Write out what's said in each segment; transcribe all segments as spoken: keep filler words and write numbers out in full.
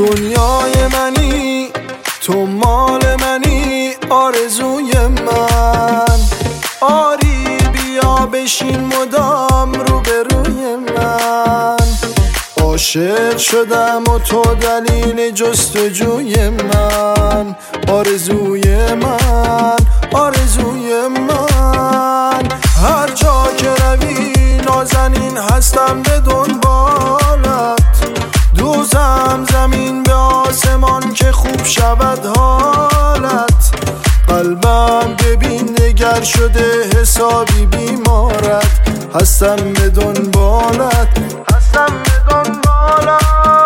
دنیای منی، تو مال منی، آرزوی من. آری بیا بشین مدام روبروی من. عاشق شدم و تو دلیل جستجوی من. آرزوی من، آرزوی من. هر جا که روی نازنین هستم به دنبالت. دوزم زمین به آسمان که خوب شود حالت. قلبم ببین دگر شده حسابی بیمارت. هستم به دنبالت، هستم به دنبالت.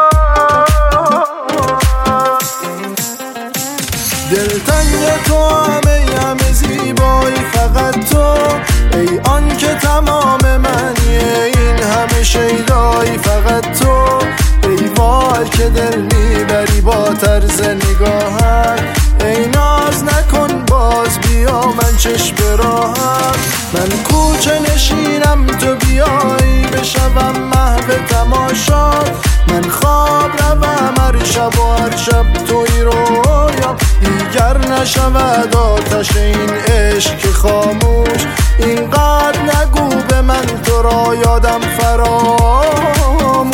دلتنگ تو همه همه زیبایی فقط تو. ای آن که تمام منی، این همه شیدایی فقط تو. ای وای که دل میبری با طرز نگاهت. ای ناز نکن باز بیا من چشم راحت. من کوچه نشینم تو بیایی بشوم محو تماشات. من خواب روم هر شب و هر شب توی رویام. دیگر نشود آتش این عشق که خاموش. اینقدر نگو به من تو را یادم فراموش.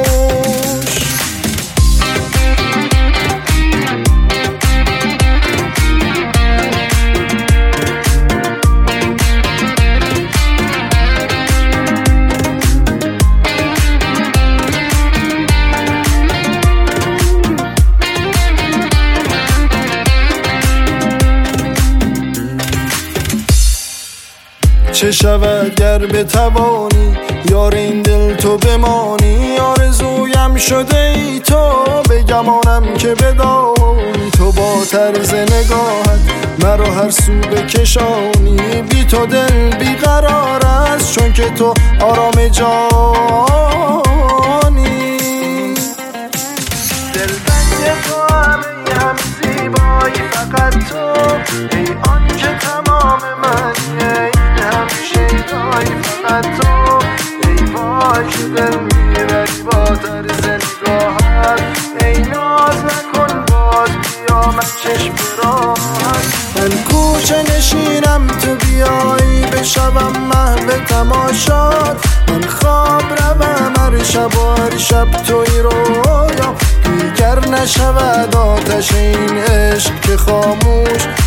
چه شود گر بتوانی یار این دل تو بمانی. آرزویم شده ای تو بگمانم که بدانی. تو با طرز نگاهت مرا هر سو بکشانی. بی تو دل بیقرار است چون که تو آرام جانی. دلتنگ تو همه هم زیبایی فقط تو. ای آن که تمام منی، فقط تو. ای وای که دل میبری با طرز نگاهت. ای ناز نکن باز بیا من چشم راحت. من کوچه نشینم تو بیایی بشوم محو تماشات. من خواب روم هر شب و هر شب توی رویام. دیگر نشود آتش این عشق که خاموش.